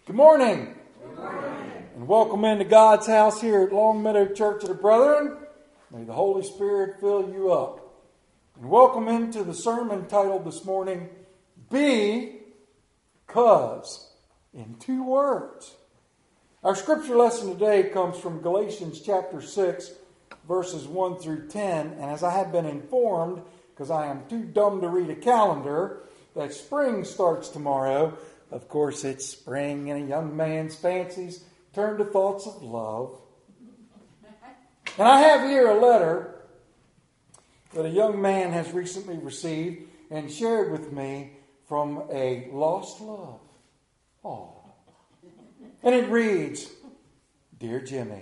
Good morning. Good morning. And welcome into God's house here at Long Meadow Church of the Brethren. May the Holy Spirit fill you up. And welcome into the sermon titled this morning, Because, in 2 words. Our scripture lesson today comes from Galatians chapter 6, verses 1 through 10. And as I have been informed, because I am too dumb to read a calendar, that spring starts tomorrow. Of course, it's spring and a young man's fancies turn to thoughts of love. And I have here a letter that a young man has recently received and shared with me from a lost love. Oh. And it reads, "Dear Jimmy,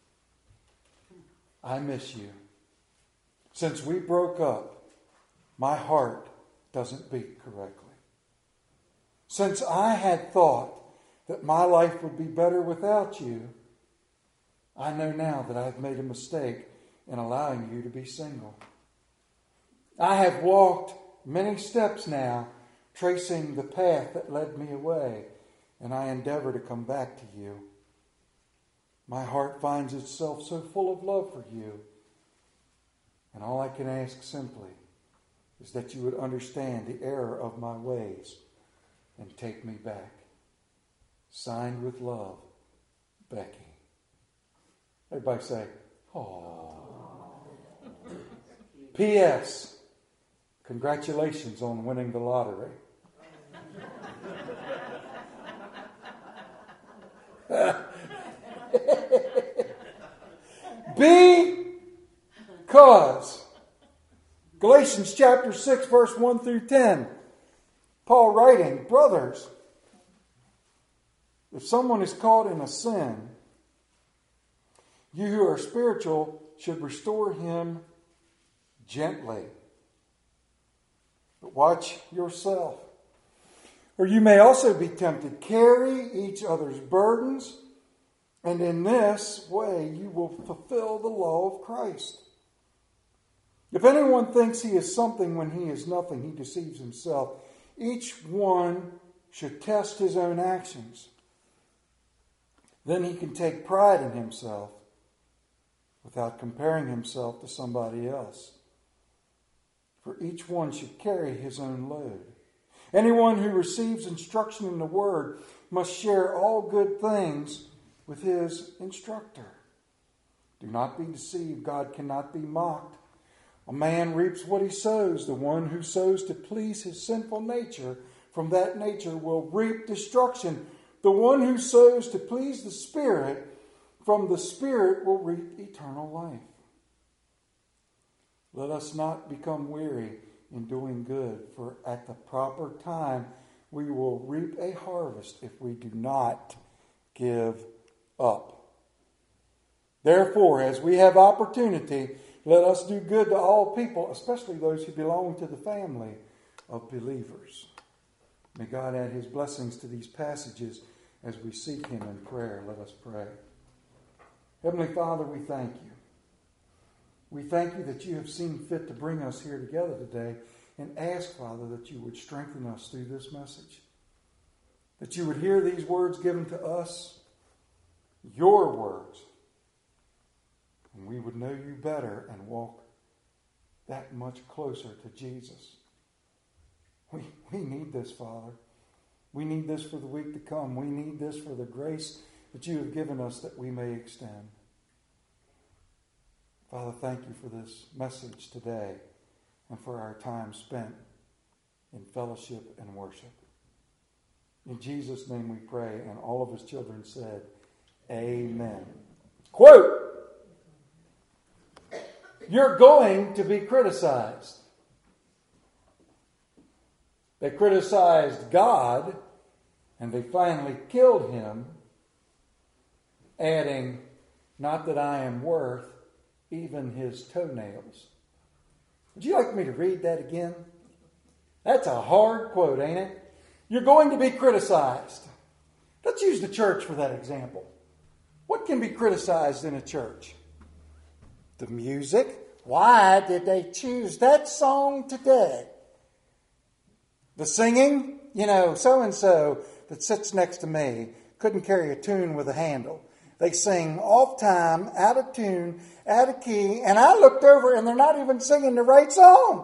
I miss you. Since we broke up, my heart doesn't beat correctly. Since I had thought that my life would be better without you, I know now that I've made a mistake in allowing you to be single. I have walked many steps now, tracing the path that led me away, and I endeavor to come back to you. My heart finds itself so full of love for you, and all I can ask simply is that you would understand the error of my ways and take me back. Signed with love, Becky." Everybody say, "Aww." P.S. Congratulations on winning the lottery. Because. Galatians chapter 6, verse 1 through 10. Paul writing, "Brothers, if someone is caught in a sin, you who are spiritual should restore him gently. But watch yourself, or you may also be tempted. Carry each other's burdens, and in this way you will fulfill the law of Christ. If anyone thinks he is something when he is nothing, he deceives himself. Each one should test his own actions. Then he can take pride in himself without comparing himself to somebody else. For each one should carry his own load. Anyone who receives instruction in the word must share all good things with his instructor. Do not be deceived. God cannot be mocked. A man reaps what he sows. The one who sows to please his sinful nature, from that nature will reap destruction. The one who sows to please the Spirit, from the Spirit will reap eternal life. Let us not become weary in doing good, for at the proper time we will reap a harvest if we do not give up. Therefore, as we have opportunity, let us do good to all people, especially those who belong to the family of believers." May God add his blessings to these passages as we seek him in prayer. Let us pray. Heavenly Father, we thank you. We thank you that you have seen fit to bring us here together today, and ask, Father, that you would strengthen us through this message. That you would hear these words given to us, your words, and we would know you better and walk that much closer to Jesus. We need this, Father. We need this for the week to come. We need this for the grace that you have given us that we may extend. Father, thank you for this message today and for our time spent in fellowship and worship. In Jesus' name we pray, and all of his children said, Amen. Quote, "You're going to be criticized." They criticized God, and they finally killed him, adding, "Not that I am worth even his toenails." Would you like me to read that again? That's a hard quote, ain't it? You're going to be criticized. Let's use the church for that example. What can be criticized in a church? The music. Why did they choose that song today? The singing. So-and-so that sits next to me couldn't carry a tune with a handle. They sing off time, out of tune, out of key, and I looked over and they're not even singing the right song.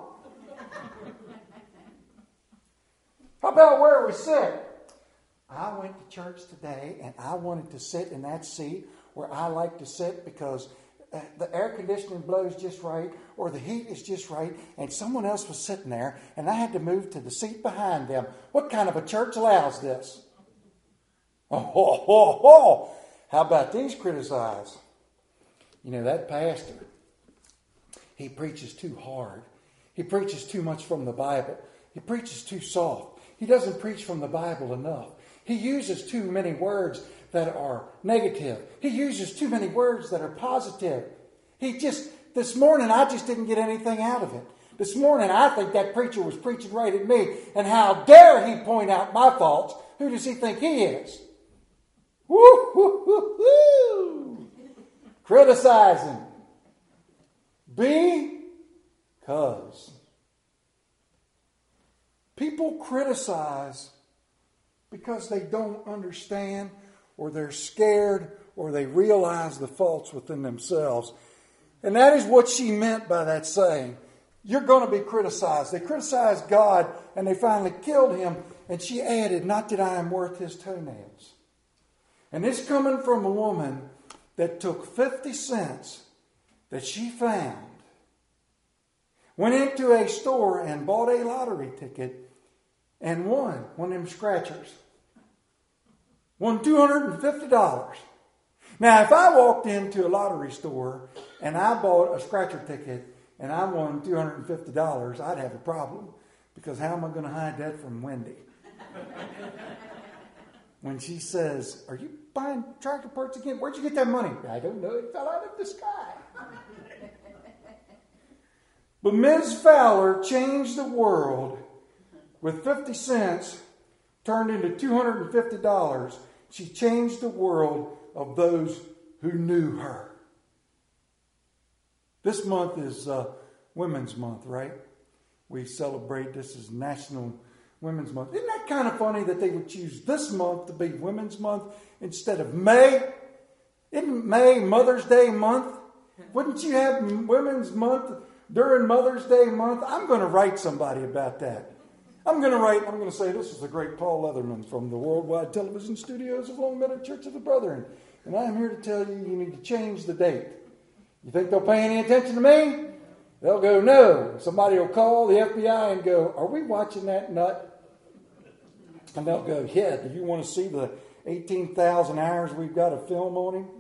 How about where we sit? I went to church today and I wanted to sit in that seat where I like to sit because the air conditioning blows just right or the heat is just right, and someone else was sitting there and I had to move to the seat behind them. What kind of a church allows this? Oh. How about these criticize? You know, that pastor, he preaches too hard. He preaches too much from the Bible. He preaches too soft. He doesn't preach from the Bible enough. He uses too many words that are negative. He uses too many words that are positive. This morning, I just didn't get anything out of it. This morning, I think that preacher was preaching right at me. And how dare he point out my faults? Who does he think he is? Woo, woo, woo, woo. Criticizing. Because people criticize because they don't understand, or they're scared, or they realize the faults within themselves. And that is what she meant by that saying. You're going to be criticized. They criticized God and they finally killed him. And she added, not that I am worth his toenails. And it's coming from a woman that took 50 cents that she found, went into a store and bought a lottery ticket and won one of them scratchers. Won $250. Now, if I walked into a lottery store and I bought a scratcher ticket and I won $250, I'd have a problem. Because how am I going to hide that from Wendy? When she says, are you buying tractor parts again? Where'd you get that money? I don't know. It fell out of the sky. But Ms. Fowler changed the world with 50 cents turned into $250. She changed the world of those who knew her. This month is Women's Month, right? We celebrate this as National Women's Month. Isn't that kind of funny that they would choose this month to be Women's Month instead of May? Isn't May Mother's Day month? Wouldn't you have Women's Month during Mother's Day month? I'm going to write somebody about that. I'm going to say, this is the great Paul Leatherman from the Worldwide Television Studios of Long Meadow Church of the Brethren. And I'm here to tell you, you need to change the date. You think they'll pay any attention to me? They'll go, no. Somebody will call the FBI and go, are we watching that nut? And they'll go, yeah, do you want to see the 18,000 hours we've got of film on him?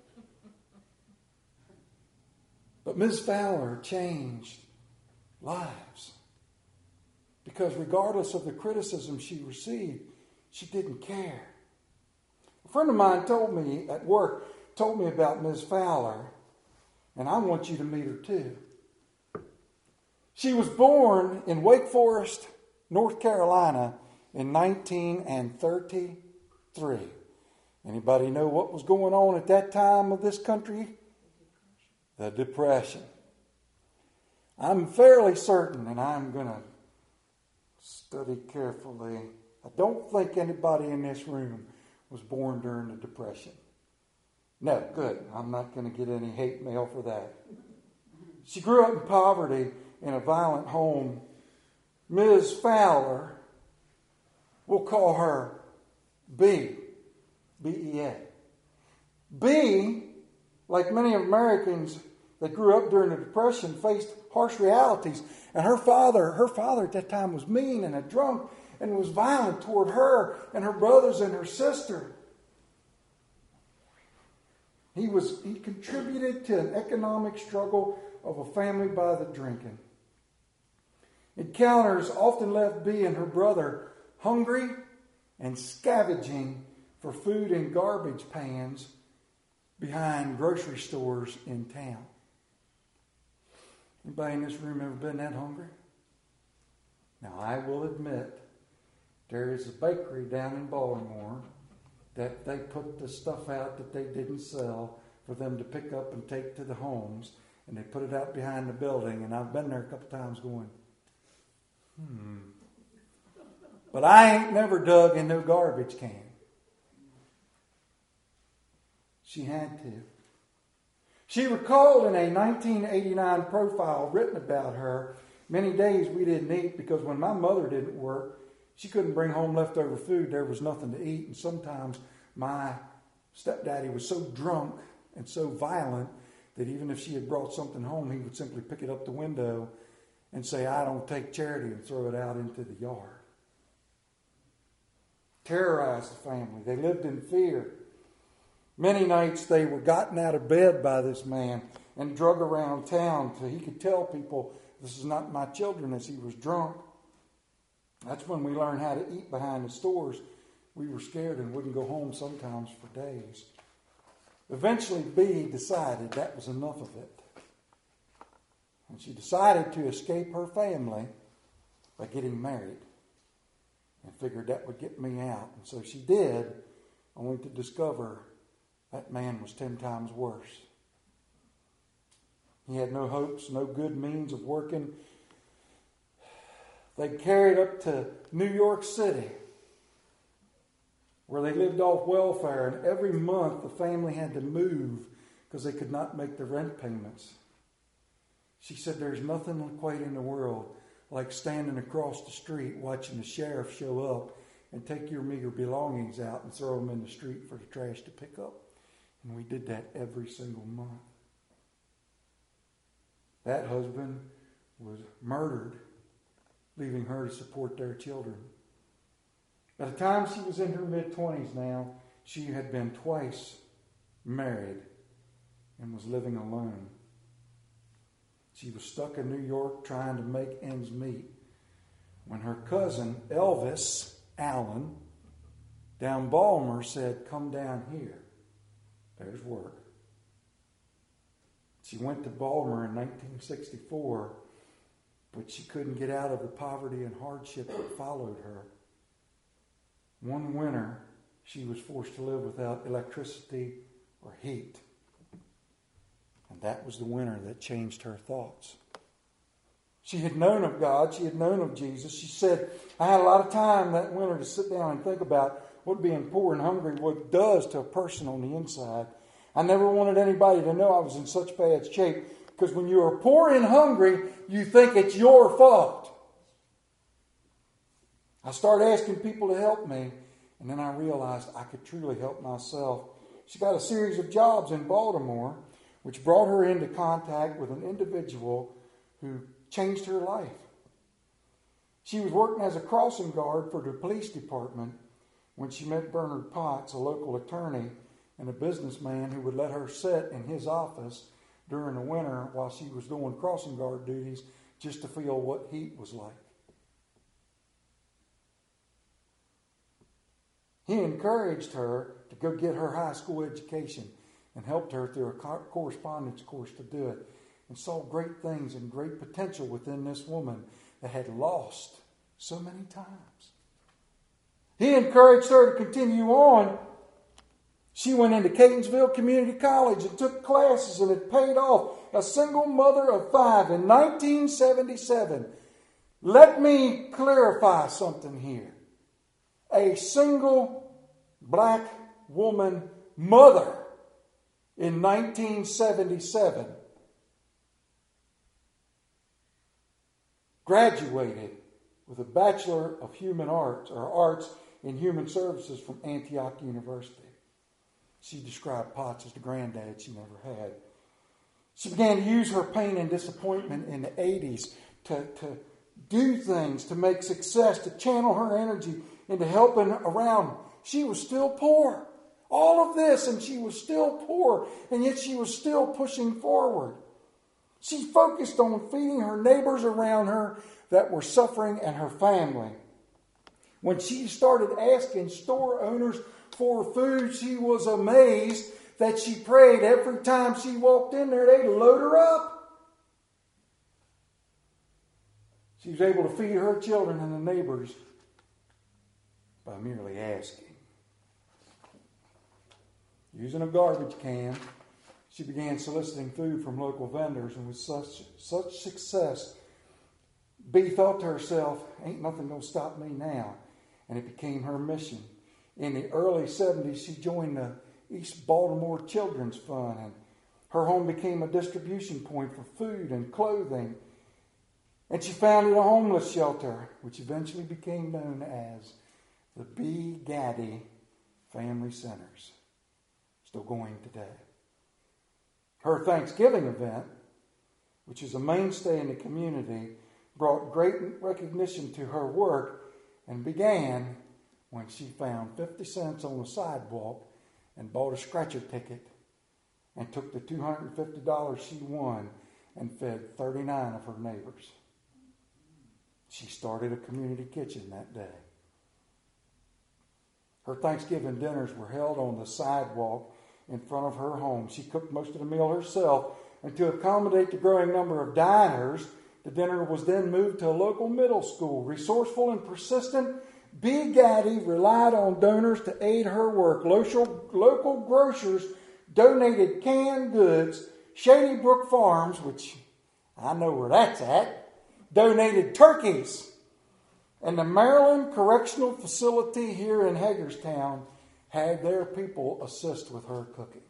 But Ms. Fowler changed lives. Because regardless of the criticism she received, she didn't care. A friend of mine told me about Ms. Fowler, and I want you to meet her too. She was born in Wake Forest, North Carolina in 1933. Anybody know what was going on at that time of this country? The Depression. I'm fairly certain, and I'm going to study carefully, I don't think anybody in this room was born during the Depression. No, good. I'm not going to get any hate mail for that. She grew up in poverty in a violent home. Ms. Fowler, we'll call her B. B-E-A. B, like many Americans that grew up during the Depression, faced harsh realities. And her father at that time was mean and a drunk and was violent toward her and her brothers and her sister. He contributed to an economic struggle of a family by the drinking. Encounters often left B and her brother hungry and scavenging for food in garbage pans behind grocery stores in town. Anybody in this room ever been that hungry? Now, I will admit, there is a bakery down in Baltimore that they put the stuff out that they didn't sell for them to pick up and take to the homes, and they put it out behind the building, and I've been there a couple times going, But I ain't never dug in no garbage can. She had to. She recalled in a 1989 profile written about her, many days we didn't eat because when my mother didn't work, she couldn't bring home leftover food. There was nothing to eat. And sometimes my stepdaddy was so drunk and so violent that even if she had brought something home, he would simply pick it up the window and say, "I don't take charity," and throw it out into the yard. Terrorized the family. They lived in fear. Many nights they were gotten out of bed by this man and drug around town so he could tell people, "This is not my children," as he was drunk. That's when we learned how to eat behind the stores. We were scared and wouldn't go home sometimes for days. Eventually, Bea decided that was enough of it. And she decided to escape her family by getting married. And figured that would get me out. And so she did, only to discover that man was 10 times worse. He had no hopes, no good means of working. They carried up to New York City, where they lived off welfare, and every month the family had to move because they could not make the rent payments. She said there's nothing quite in the world like standing across the street watching the sheriff show up and take your meager belongings out and throw them in the street for the trash to pick up. And we did that every single month. That husband was murdered, leaving her to support their children. By the time she was in her mid-20s now, she had been twice married and was living alone. She was stuck in New York trying to make ends meet when her cousin, Elvis Allen, down Baltimore said, "Come down here. There's work." She went to Baltimore in 1964, but she couldn't get out of the poverty and hardship that followed her. One winter, she was forced to live without electricity or heat. And that was the winter that changed her thoughts. She had known of God. She had known of Jesus. She said, "I had a lot of time that winter to sit down and think about what being poor and hungry what does to a person on the inside. I never wanted anybody to know I was in such bad shape, because when you are poor and hungry, you think it's your fault." I started asking people to help me, and then I realized I could truly help myself. She got a series of jobs in Baltimore, which brought her into contact with an individual who changed her life. She was working as a crossing guard for the police department when she met Bernard Potts, a local attorney and a businessman who would let her sit in his office during the winter while she was doing crossing guard duties just to feel what heat was like. He encouraged her to go get her high school education and helped her through a correspondence course to do it, and saw great things and great potential within this woman that had lost so many times. He encouraged her to continue on. She went into Catonsville Community College and took classes, and it paid off. A single mother of 5 in 1977. Let me clarify something here. A single black woman mother in 1977 graduated with a Bachelor of Human Arts or Arts in Human Services from Antioch University. She described Potts as the granddad she never had. She began to use her pain and disappointment in the 80s to do things, to make success, to channel her energy into helping around. She was still poor. All of this, and she was still poor, and yet she was still pushing forward. She focused on feeding her neighbors around her that were suffering and her family. When she started asking store owners for food, she was amazed that she prayed every time she walked in there, they'd load her up. She was able to feed her children and the neighbors by merely asking. Using a garbage can, she began soliciting food from local vendors, and with such success, Bea thought to herself, ain't nothing going to stop me now. And it became her mission. In the early 70s, she joined the East Baltimore Children's Fund. And her home became a distribution point for food and clothing. And she founded a homeless shelter, which eventually became known as the B. Gaddy Family Centers. Still going today. Her Thanksgiving event, which is a mainstay in the community, brought great recognition to her work and began when she found 50 cents on the sidewalk and bought a scratcher ticket and took the $250 she won and fed 39 of her neighbors. She started a community kitchen that day. Her Thanksgiving dinners were held on the sidewalk in front of her home. She cooked most of the meal herself, and to accommodate the growing number of diners, the dinner was then moved to a local middle school. Resourceful and persistent, B. Gaddy relied on donors to aid her work. Local grocers donated canned goods. Shady Brook Farms, which I know where that's at, donated turkeys. And the Maryland Correctional Facility here in Hagerstown had their people assist with her cooking.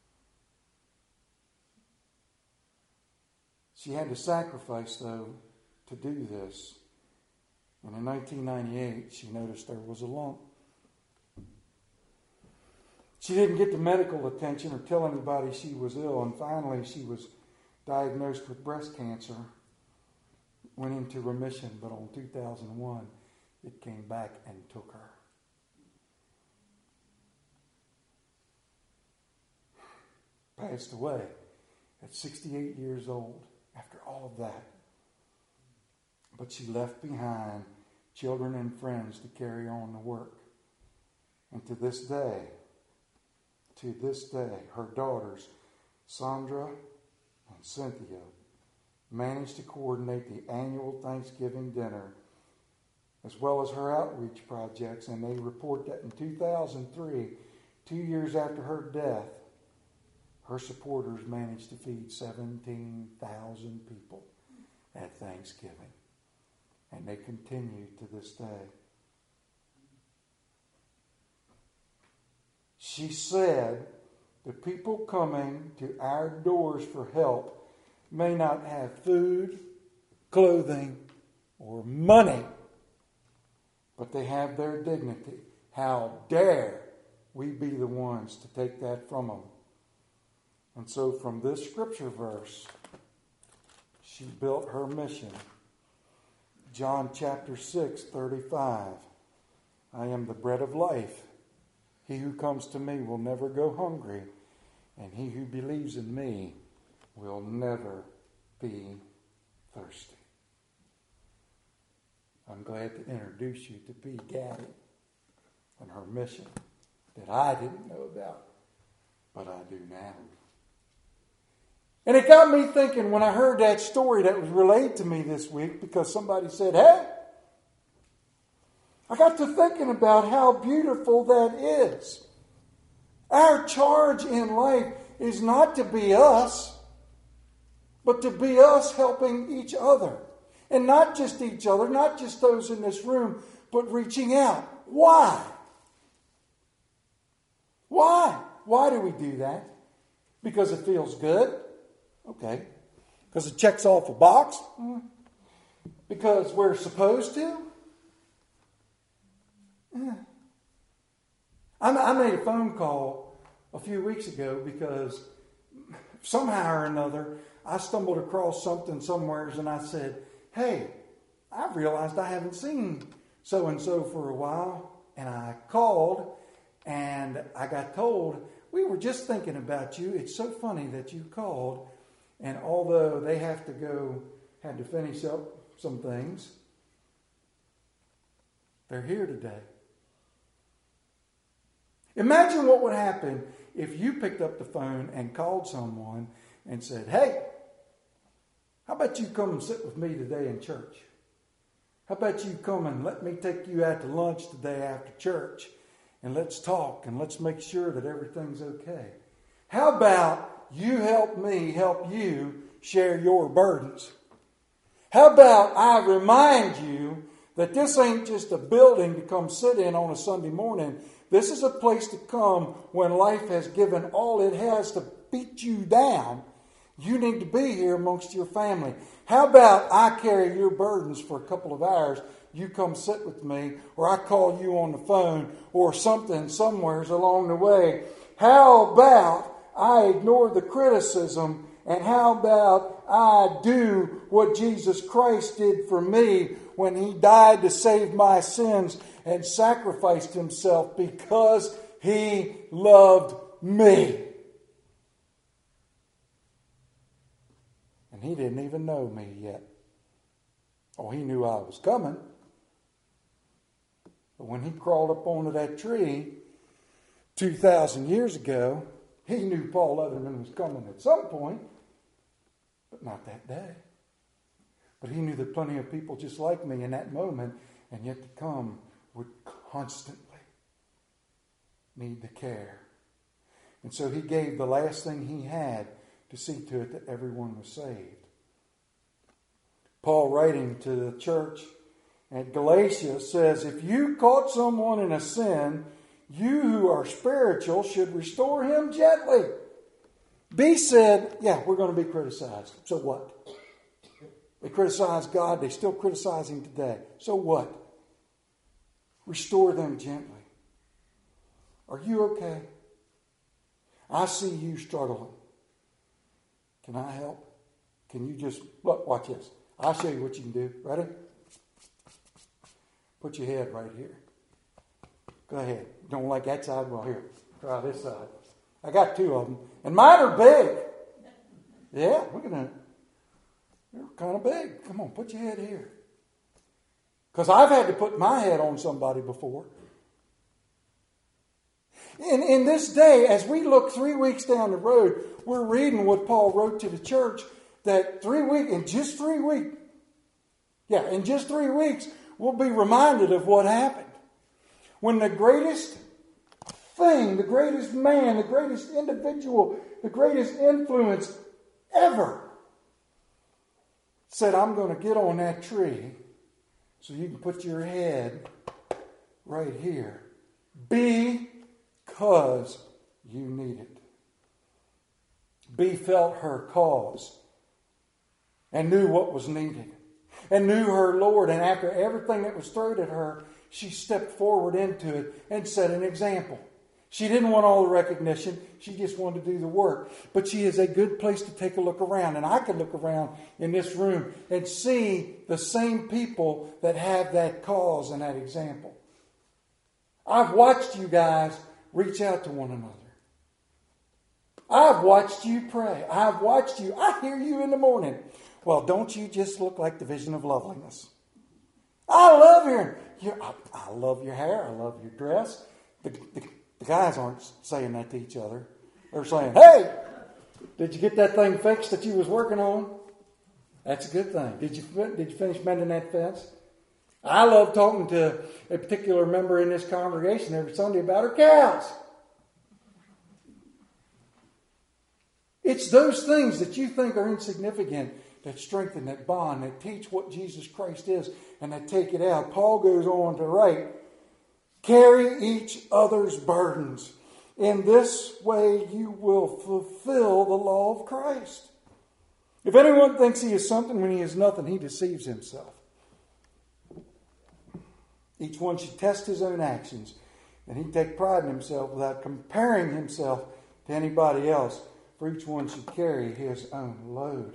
She had to sacrifice, though, to do this. And in 1998, she noticed there was a lump. She didn't get the medical attention or tell anybody she was ill, and finally she was diagnosed with breast cancer. Went into remission, but on 2001, it came back and took her. Passed away at 68 years old after all of that. But she left behind children and friends to carry on the work. And to this day, her daughters, Sandra and Cynthia, managed to coordinate the annual Thanksgiving dinner as well as her outreach projects, and they report that in 2003, 2 years after her death, her supporters managed to feed 17,000 people at Thanksgiving. And they continue to this day. She said, the people coming to our doors for help may not have food, clothing, or money, but they have their dignity. How dare we be the ones to take that from them? And so from this scripture verse, she built her mission. John chapter 6:35. I am the bread of life. He who comes to me will never go hungry, and he who believes in me will never be thirsty. I'm glad to introduce you to B. Gaddy and her mission that I didn't know about, but I do now. And it got me thinking when I heard that story that was relayed to me this week, because somebody said, hey, I got to thinking about how beautiful that is. Our charge in life is not to be us, but to be us helping each other. And not just each other, not just those in this room, but reaching out. Why? Why? Why do we do that? Because it feels good? Okay. Because it checks off a box? Because we're supposed to? I made a phone call a few weeks ago because somehow or another I stumbled across something somewhere and I said, hey, I realized I haven't seen so-and-so for a while. And I called and I got told, we were just thinking about you. It's so funny that you called. And although they had to finish up some things, they're here today. Imagine what would happen if you picked up the phone and called someone and said, hey, how about you come and sit with me today in church? How about you come and let me take you out to lunch today after church and let's talk and let's make sure that everything's okay? How about you help me help you share your burdens? How about I remind you that this ain't just a building to come sit in on a Sunday morning, This is a place to come when life has given all it has to beat you down. You need to be here amongst your family. How about I carry your burdens for a couple of hours? You come sit with me, or I call you on the phone, or something somewheres along the way. How about I ignore the criticism, and how about I do what Jesus Christ did for me when He died to save my sins and sacrificed Himself because He loved me. And He didn't even know me yet. Oh, He knew I was coming. But when He crawled up onto that tree 2,000 years ago, He knew Paul Leatherman was coming at some point, but not that day. But He knew that plenty of people just like me in that moment and yet to come would constantly need the care. And so He gave the last thing He had to see to it that everyone was saved. Paul, writing to the church at Galatia, says, if you caught someone in a sin, you who are spiritual should restore him gently. B said, yeah, we're going to be criticized. So what? They criticize God. They still criticize Him today. So what? Restore them gently. Are you okay? I see you struggling. Can I help? Can you just, look, watch this. I'll show you what you can do. Ready? Put your head right here. Go ahead. Don't like that side? Well, here. Try this side. I got two of them. And mine are big. Yeah, look at that. They're kind of big. Come on, put your head here. Because I've had to put my head on somebody before. In this day, as we look 3 weeks down the road, we're reading what Paul wrote to the church that in just 3 weeks, we'll be reminded of what happened. When the greatest thing, the greatest man, the greatest individual, the greatest influence ever said, I'm going to get on that tree so you can put your head right here. Because you need it. B felt her cause and knew what was needed and knew her Lord. And after everything that was thrown at her, she stepped forward into it and set an example. She didn't want all the recognition. She just wanted to do the work. But she is a good place to take a look around. And I could look around in this room and see the same people that have that cause and that example. I've watched you guys reach out to one another. I've watched you pray. I've watched you. I hear you in the morning. Well, don't you just look like the vision of loveliness? I love hearing you. I love your hair. I love your dress. The guys aren't saying that to each other. They're saying, hey, did you get that thing fixed that you was working on? That's a good thing. Did you finish mending that fence? I love talking to a particular member in this congregation every Sunday about her cows. It's those things that you think are insignificant that strengthen, that bond, that teach what Jesus Christ is, and that take it out. Paul goes on to write, carry each other's burdens. In this way you will fulfill the law of Christ. If anyone thinks he is something when he is nothing, he deceives himself. Each one should test his own actions, and he take pride in himself without comparing himself to anybody else, for each one should carry his own load.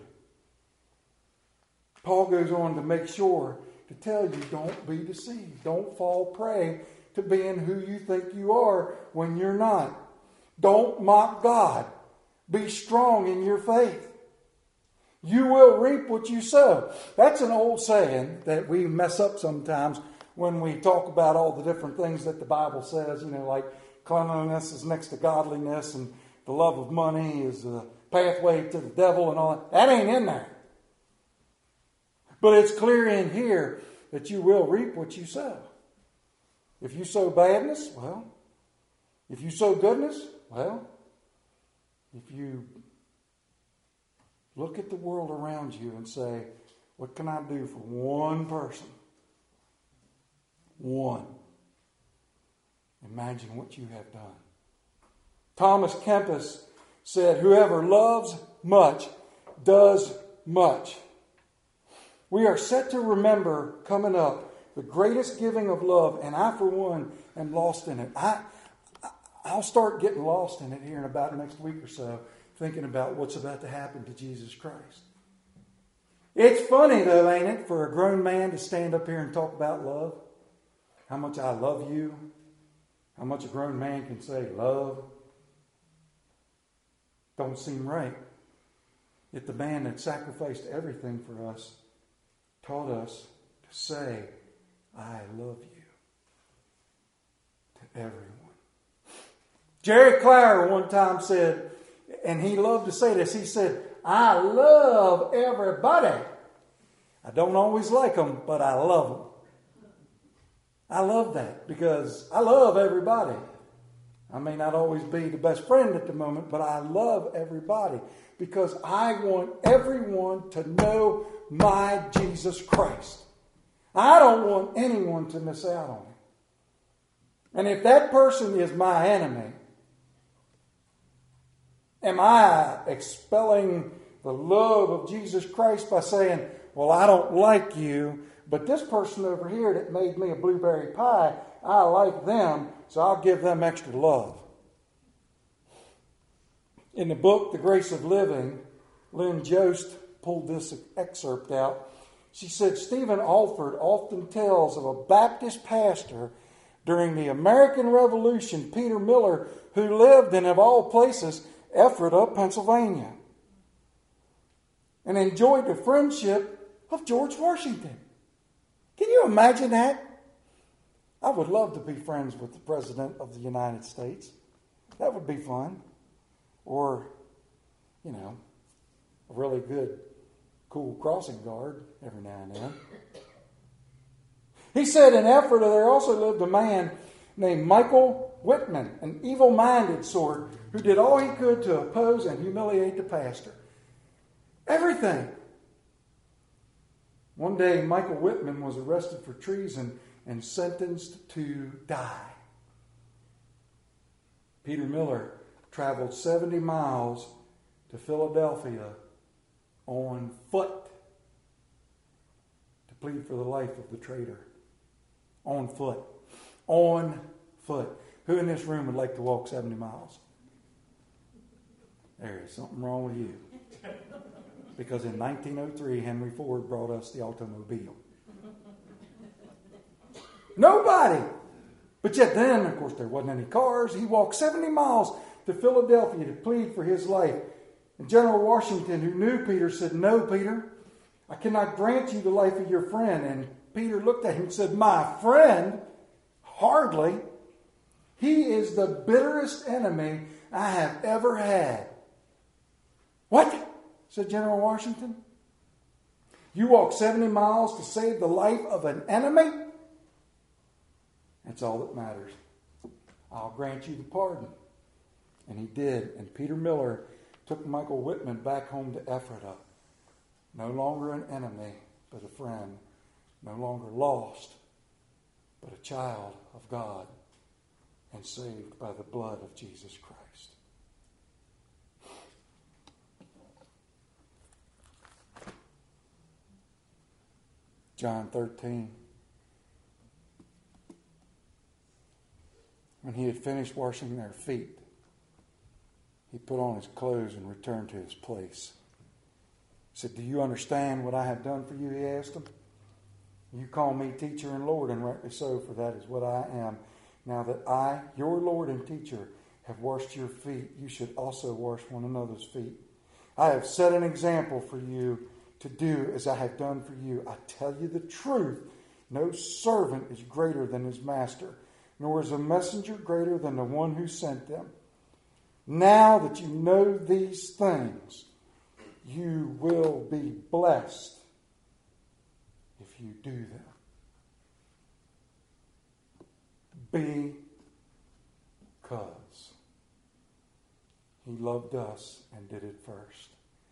Paul goes on to make sure to tell you, don't be deceived. Don't fall prey to being who you think you are when you're not. Don't mock God. Be strong in your faith. You will reap what you sow. That's an old saying that we mess up sometimes when we talk about all the different things that the Bible says, like cleanliness is next to godliness and the love of money is the pathway to the devil and all that. That ain't in there. But it's clear in here that you will reap what you sow. If you sow badness, well. If you sow goodness, well. If you look at the world around you and say, what can I do for one person? One. imagine what you have done. Thomas Kempis said, whoever loves much does much. We are set to remember coming up the greatest giving of love, and I, for one, am lost in it. I'll start getting lost in it here in about the next week or so, thinking about what's about to happen to Jesus Christ. It's funny, though, ain't it, for a grown man to stand up here and talk about love? How much I love you. How much a grown man can say love. Don't seem right. Yet the man that sacrificed everything for us taught us to say, I love you to everyone. Jerry Clower one time said, and he loved to say this, he said, I love everybody. I don't always like them, but I love them. I love that because I love everybody. I may not always be the best friend at the moment, but I love everybody because I want everyone to know my Jesus Christ. I don't want anyone to miss out on it. And if that person is my enemy, am I expelling the love of Jesus Christ by saying, well, I don't like you, but this person over here that made me a blueberry pie, I like them, so I'll give them extra love. In the book, The Grace of Living, Lynn Jost pulled this excerpt out. She said, Stephen Alford often tells of a Baptist pastor during the American Revolution, Peter Miller, who lived in, of all places, Ephrata, Pennsylvania, and enjoyed the friendship of George Washington. Can you imagine that? I would love to be friends with the President of the United States. That would be fun. Or, a really good, cool crossing guard every now and then. He said in Ephrata there also lived a man named Michael Whitman, an evil-minded sort who did all he could to oppose and humiliate the pastor. Everything. One day, Michael Whitman was arrested for treason and sentenced to die. Peter Miller traveled 70 miles to Philadelphia on foot to plead for the life of the traitor. On foot. On foot. Who in this room would like to walk 70 miles? There is something wrong with you. Because in 1903, Henry Ford brought us the automobile. Nobody! But yet then, of course, there wasn't any cars. He walked 70 miles to Philadelphia to plead for his life. And General Washington, who knew Peter, said, no, Peter, I cannot grant you the life of your friend. And Peter looked at him and said, my friend? Hardly. He is the bitterest enemy I have ever had. What? Said General Washington. You walk 70 miles to save the life of an enemy? That's all that matters. I'll grant you the pardon. And he did. And Peter Miller took Michael Whitman back home to Ephrata. No longer an enemy, but a friend. No longer lost, but a child of God. And saved by the blood of Jesus Christ. John 13. When he had finished washing their feet, he put on his clothes and returned to his place. He said, do you understand what I have done for you? He asked them. You call me teacher and Lord, and rightly so, for that is what I am. Now that I, your Lord and teacher, have washed your feet, you should also wash one another's feet. I have set an example for you to do as I have done for you. I tell you the truth, no servant is greater than his master, nor is a messenger greater than the one who sent them. Now that you know these things, you will be blessed if you do them. Because he loved us and did it first.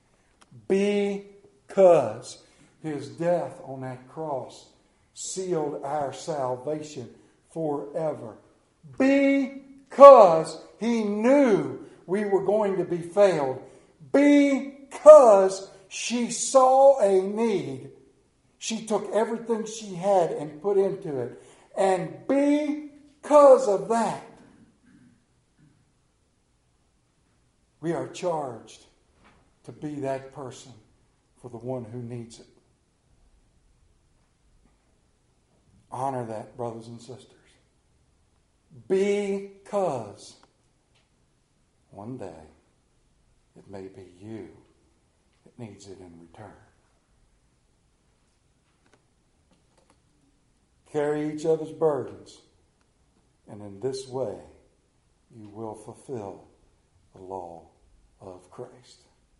Because his death on that cross sealed our salvation forever. Because He knew we were going to be failed. Because she saw a need. She took everything she had and put into it. And because of that, we are charged to be that person for the one who needs it. Honor that, brothers and sisters. Because one day it may be you that needs it in return. Carry each other's burdens, and in this way you will fulfill the law of Christ.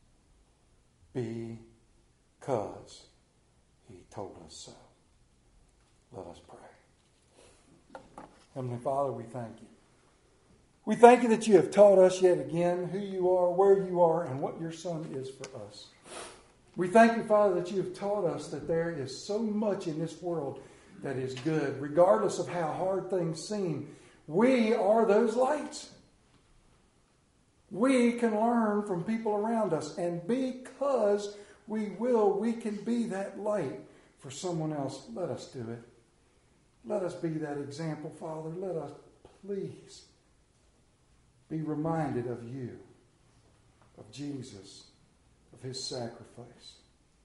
Because He told us so. Let us pray. Heavenly Father, we thank you. We thank you that you have taught us yet again who you are, where you are, and what your Son is for us. We thank you, Father, that you have taught us that there is so much in this world that is good, regardless of how hard things seem. We are those lights. We can learn from people around us, and because we can be that light for someone else. Let us do it. Let us be that example, Father. Let us, please, be reminded of you, of Jesus, of His sacrifice.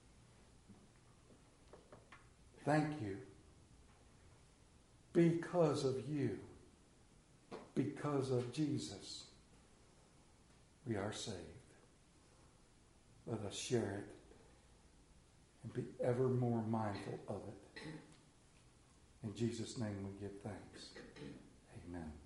Thank you. Because of you, because of Jesus, we are saved. Let us share it and be ever more mindful of it. In Jesus' name we give thanks. Amen.